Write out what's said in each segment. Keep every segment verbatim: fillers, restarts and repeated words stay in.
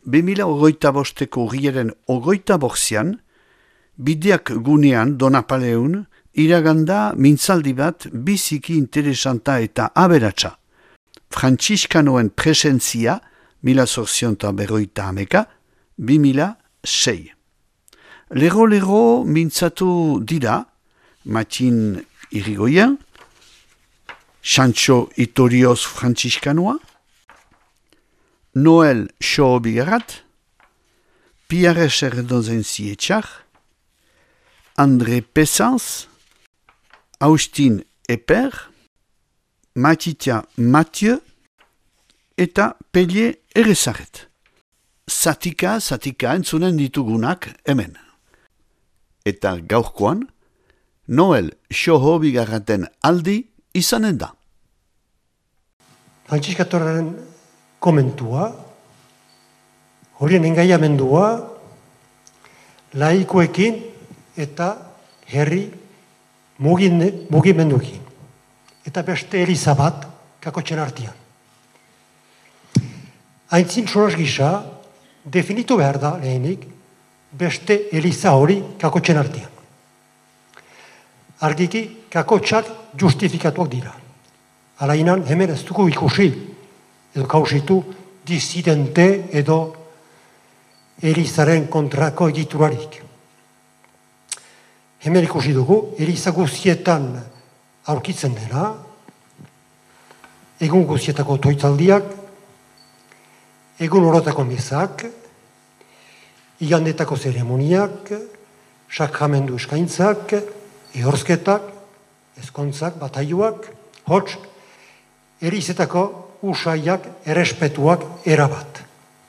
bi mila hogeita bosteko urriaren hogeita bortzian, bideak gunean Donapaleun, iraganda mintzaldi bat biziki interesanta eta aberatsa. Frantziskanoen presentzia, mila zortzionta berroita hameka, bi mila sei. Lero-lero mintzatu dira, Matin Irigoyen, Sancho Itorioz Frantziskanoa, Noel Xoobigarat, Pierre Serdozen Zietxar, André Pessans, Austin Eper, Matitia Mathieu eta Pellier Erezaret. Zatika, zatika entzunen ditugunak hemen. Eta gaurkoan, Noel Xoobigarraten aldi izanen da. Frantziskatorren komentua, horien engaiamendua, laikoekin eta herri mugimenduekin. Eta beste eliza bat kakotxen artean. Aintzin soraz gisa, definitu behar da lehenik, beste eliza hori kakotxen artean. Argiki, kakotxak justifikatuak dira. Alainan, hemen ez dugu ikusi, edo kausitu, disidente edo elizaren kontrako egiturarik. Hemen ikusi dugu, eliza guztietan aurkitzen dena, egun guztietako toitzaldiak, egun orotako mezak, igandetako zeremoniak, sakramendu eskaintzak, ehorzketak, ezkontzak, bataiuak, hots, elizetako usaiak, errespetuak erabat.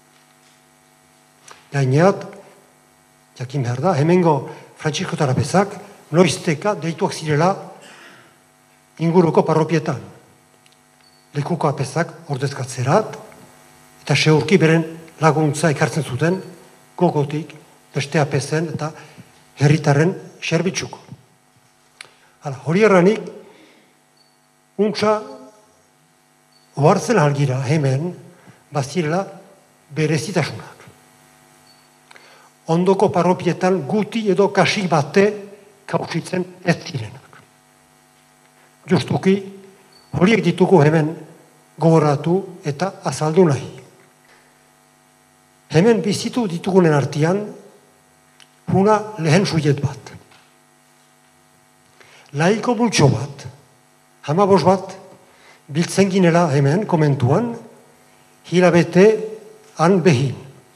Gaineat, jakin behar da, hemengo Frantzisko tarapezak, noizteka deituak zirela inguruko parropietan. Lekuko apezak ordezkatzerat, eta seurki beren laguntza ekartzen zuten, gogotik, beste apezen eta herritarren serbitzuko. Hala, hori erranik, untsa ohartzen algira hemen bazirela berezitasunak. Ondoko parropietan guti edo kasik bate kausitzen ez zirenak. Justuki, horiek ditugu hemen gogoratu eta azaldu nahi. Hemen bizitu ditugunen artean, huna lehen suiet bat. Laiko bultxo bat, hamabos bat, biltzen ginela hemen, komentuan, hilabete han behin.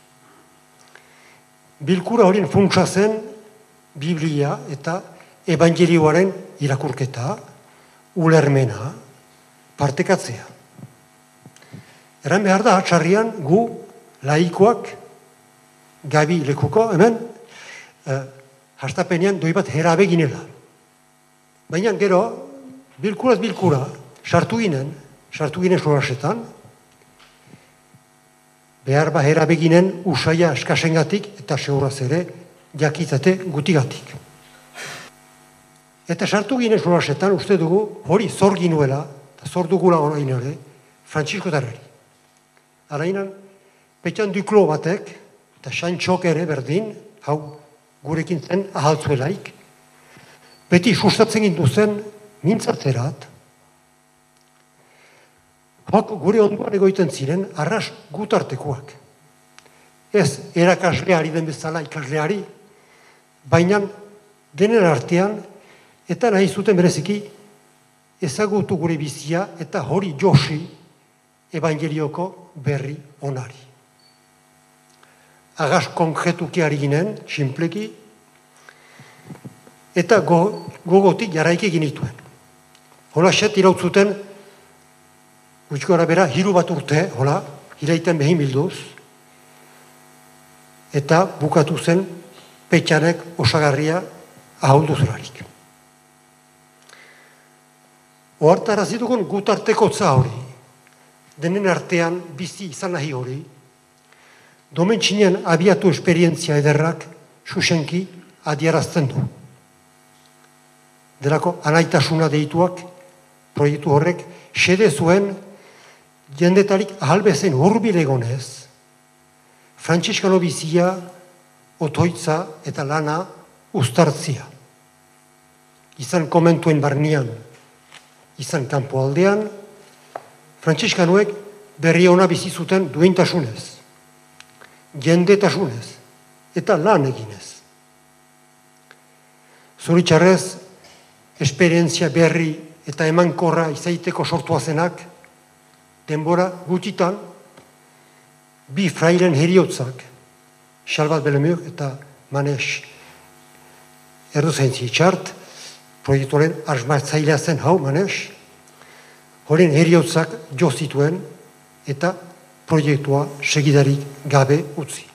Bilkura horien funtsa zen Biblia eta Evangelioaren irakurketa, ulermena, partekatzea. Eran behar da, txarrian gu laikoak, gabi lekuko, hemen, eh, hastapenean doi bat herabe ginela. Baina gero, bilkuraz bilkura, sartu ginen, sartu ginen sorasetan, behar bahera beginen usaia eskasengatik eta seuraz ere jakitzate gutigatik. Eta sartu ginen sorasetan, uste dugu, hori zor ginuela, eta zor dugula orain ere, Frantzisko tarreri. Arainan, petxan duklo batek, eta xantxok ere berdin, hau gurekin zen ahaltzuelaik, beti sustatzen gindu zen mintzatzerat, hok gure onduan egoiten ziren arras gutartekoak. Ez erakasleari den bezala ikasleari, baina denen artean eta nahi zuten bereziki ezagutu gure bizia eta hori josi evangelioko berri onari. Agaz konkretuki ari ginen, sinpleki, eta go, gogotik jaraiki ginituen. Hola set irautzuten, gutxiko arabera, hiru bat urte, hola, hilaiten behin bilduz, eta bukatu zen petxanek osagarria ahuldu zurarik. Ohartara zitugun gutarteko tza hori, denen artean bizi izan nahi hori, domentxinen abiatu esperientzia ederrak susenki adiarazten du. Delako anaitasuna deituak, proiektu horrek, xede zuen jendetarik ahalbezen hurbil egonez, frantziskano bizia, otoitza eta lana uztartzia. Izan komentuen barnean, izan kanpoaldean, frantziskanoek berri ona bizi zuten duintasunez, jendetasunez eta lan eginez. Zoritxarrez, esperientzia berri eta emankorra izaiteko sortua zenak, denbora gutitan, bi frailen heriotzak, Xalbat Belemur eta Manes erdozaintzi txart, proiektuaren asmatzailea zen hau, Manes, horien heriotzak jo zituen eta proiektua segidarik gabe utzi.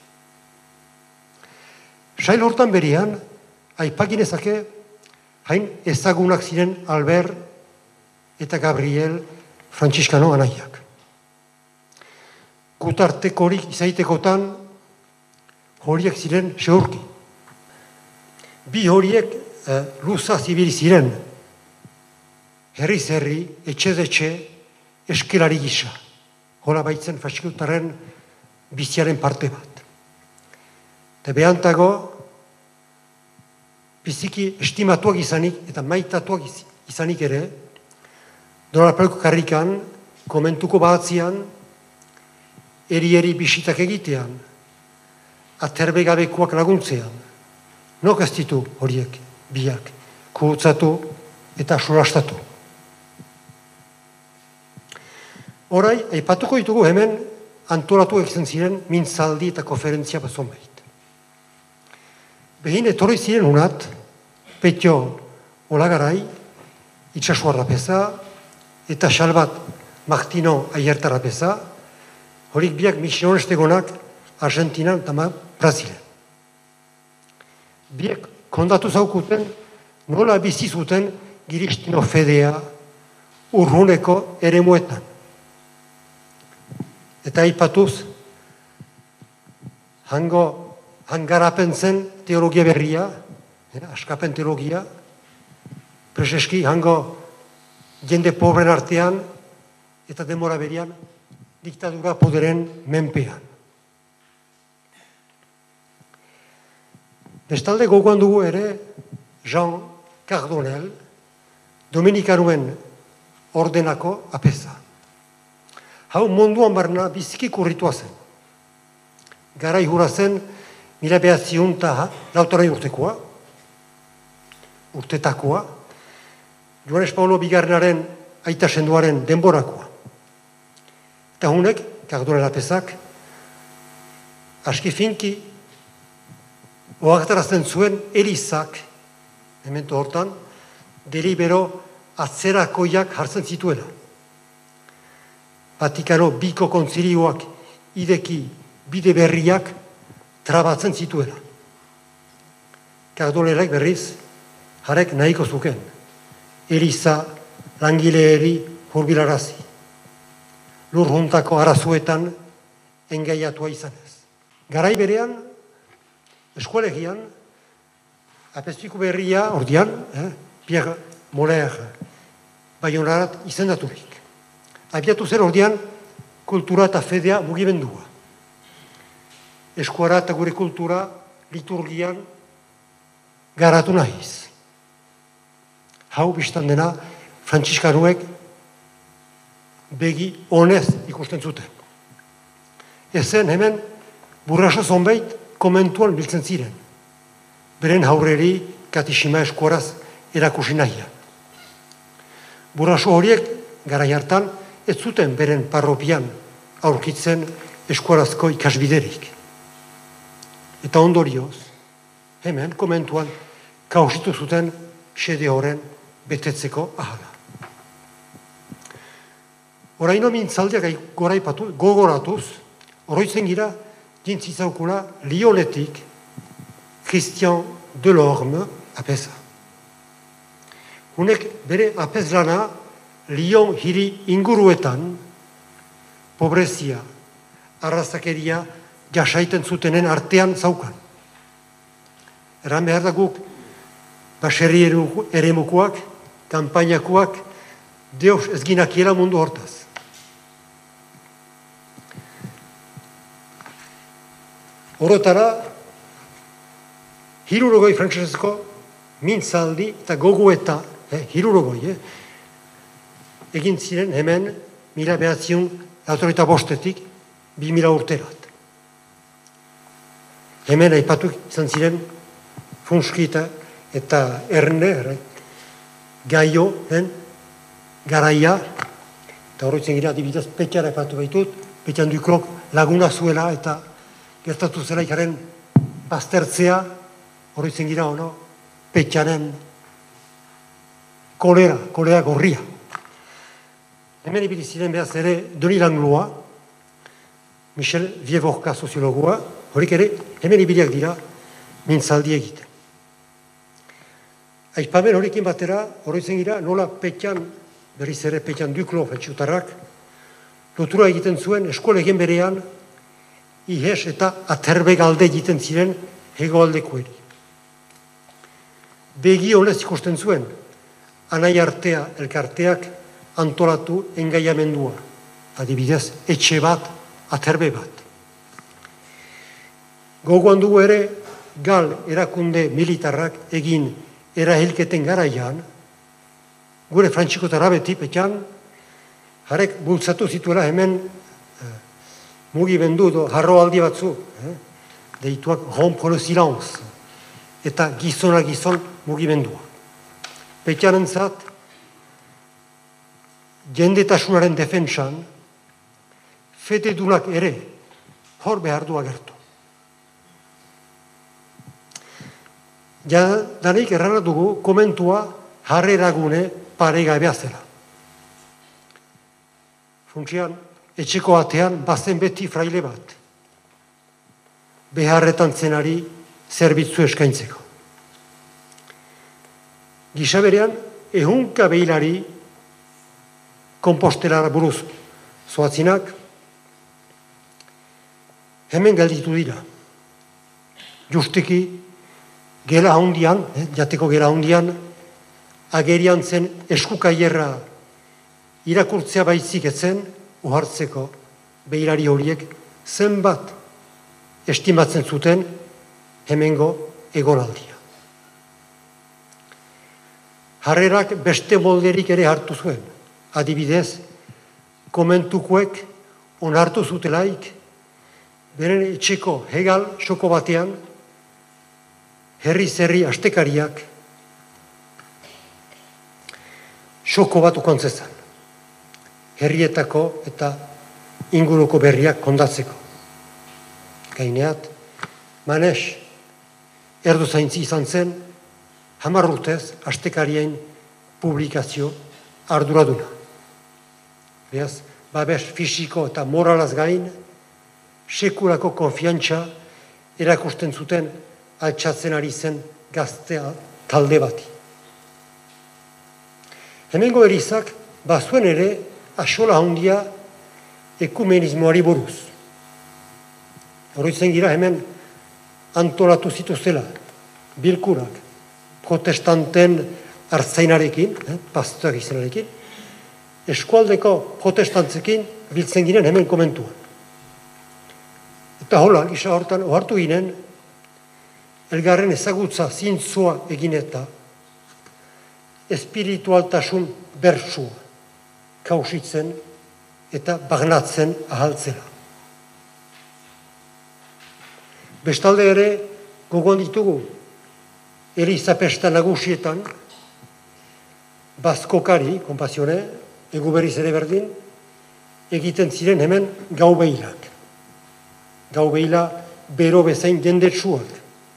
Sail hortan berian, aipaginezake hain ezagunak ziren Albert eta Gabriel frantziskano anaiak. Gutartekorik izaitekotan horiek ziren seurki. Bi horiek eh, luza zibili ziren, herriz herri, etxez etxe, eskelari gisa. Hola baitzen faxikutaren biziaren parte bat. Eta behantago, biziki estimatuak izanik eta maitatuak izanik ere, Donald Pelko karrikan, komentuko batzian, eri-eri bisitak egitean, aterbegabekoak laguntzean, nok ez ditu horiek, biak, kuhutzatu eta surastatu. Horai, aipatuko ditugu hemen antolatu egiten ziren mintzaldi eta konferentzia bat zonbait. Behin etorri ziren unat, Petio Olagarai, Itxasua Rapeza, eta Xalbat Martino Aierta Rapeza, horik biak misionestegonak Argentinan eta Brazilen. Biak kondatu zaukuten nola bizi zuten Giristino Fedea urruneko eremuetan. Eta aipatuz, hango hangarapen zen teologia berria, askapen teologia, preseski hango jende pobren artean eta denbora berian diktadura poderen menpean. Bestalde gogoan dugu ere Jean Cardonel, Dominikanuen ordenako apeza. Hau munduan barna biziki kurritua zen. Garai hura zen mila behatziun eta lautarei urtekoa, urtetakoa, Joanes Paulo Bigarrenaren aita senduaren denborakoa. Eta hunek, Cardonel apezak, aski finki oaktarazten zuen Elizak, memento hortan, delibero atzerakoiak jartzen zituela. Vatikano biko kontzilioak ideki bide berriak trabatzen zituela. Cardonelek berriz, jarek nahiko zuken. Eliza langileeri hurbilarazi. Lur juntako arazuetan engaiatua izanez. Garai berean, eskualegian, apezpiku berria, ordian, eh, Pierre Moller Baionarat izendaturik. Abiatu zer ordian, kultura eta fedea mugimendua. Eskuara eta gure kultura liturgian garatu nahiz. Hau biztan dena, frantziskanuek begi honez ikusten zuten. Ezen hemen burraso zonbait komentuan biltzen ziren. Beren haurreri katixima eskuaraz erakusi nahia. Burraso horiek garai hartan ez zuten beren parropian aurkitzen eskuarazko ikasbiderik. Eta ondorioz, hemen komentuan kausitu zuten xede horren betetzeko ahala. Oraino mintzaldiak goraipatu, gogoratuz, oroitzen gira, jintzitzaukula Lyonetik Christian Delorme apeza. Hunek bere apez lana Lyon hiri inguruetan pobrezia, arrazakeria jasaiten zutenen artean zaukan. Eran behar da guk baserri eremukoak, kanpainakoak, Deus ez ginakiela mundu hortaz. Horotara, hirurogoi frantsesezko mintzaldi eta gogoeta, eh, hirurogoi, eh, egin ziren hemen mila behatziun autorita bostetik bi mila urterat. Hemen aipatu izan ziren Funskita eta Erne, Gaio, eh, Garaia, eta horretzen gira adibidez Petxara aipatu baitut, Petxan Dukrok laguna zuela eta gertatu zela ikaren baztertzea, horretzen gira ono, Petxanen kolera, kolera gorria. Hemen ibili ziren behaz ere Doni Langloa, Michel Vievorka soziologua, horik ere hemen ibiliak dira mintzaldi egiten. Aipamen horrekin batera, horretzen gira, nola Petxan, berriz ere Petxan Duklo, fetxutarrak, lotura egiten zuen eskolegen berean, ihes eta aterbe galde egiten ziren hegoaldekoeri. Begi honez ikusten zuen, anai artea elkarteak antolatu engaiamendua, adibidez, etxe bat, aterbe bat. Gogoan dugu ere, gal erakunde militarrak egin erahilketen garaian, gure frantxikotara beti, Petxan, jarek bultzatu zituela hemen eh, mugimendu do harroaldi batzu, eh, deituak rompre le silence, eta gizona gizon mugimendua. Petxanen zat, jendetasunaren defentsan, fetedunak ere hor behar du agertu. Ja, danik errana dugu komentua harreragune paregabea zela. Funtsian, etxeko atean bazen beti fraile bat, beharretan zenari zerbitzu eskaintzeko. Gisa berean, ehunka behilari kompostelara buruz zoatzinak, hemen gelditu dira. Justiki, gela handian, eh, jateko gela handian, agerian zen eskukaierra irakurtzea baizik etzen, uhartzeko behilari horiek zenbat estimatzen zuten hemengo egonaldia. Harrerak beste molderik ere hartu zuen. Adibidez, komentukoek onartu zutelaik, beren etxeko hegal xoko batean, herri-zerri astekariak xoko bat ukontzezan. Herrietako eta inguruko berriak kondatzeko. Gaineat, Manes, erdu zaintzi izan zen, hamar urtez astekarien publikazio arduraduna. Beaz, babes fisiko eta moralaz gain, sekulako konfiantza erakusten zuten altxatzen ari zen gaztea talde bati. Hemengo erizak, bazuen ere, axola handia ekumenismoari buruz. Horretzen gira hemen antolatu zituzela, bilkurak, protestanten artzainarekin, eh, pastoak izenarekin, eskualdeko protestantzekin biltzen ginen hemen komentuan. Eta hola, gisa hortan, ohartu ginen, elgarren ezagutza zintzua egin eta espiritualtasun bersua kausitzen eta bagnatzen ahaltzera. Bestalde ere, gogoan ditugu, Elizapesta nagusietan, bazkokari, konpasione, egu berriz ere berdin, egiten ziren hemen gau behilak. Gau behila bero bezain jendetsuak.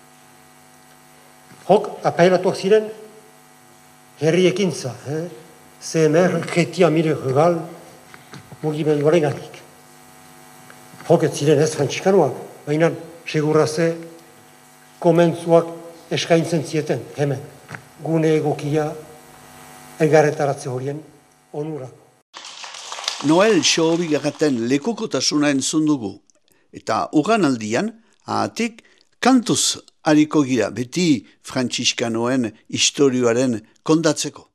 Hok, apailatuak ziren, herri ekintza, eh? C M R, Jetia Mire Rugal, mugimenduaren ganik. Hok, ez ziren ez frantxikanoak, baina segurra ze komentzuak eskaintzen zieten, hemen, gune egokia elgarretaratze horien onurako. Noel Xobigarraten lekukotasuna entzun dugu, eta ugan aldian, ahatik, kantuz hariko gira beti frantziskanoen historioaren kondatzeko.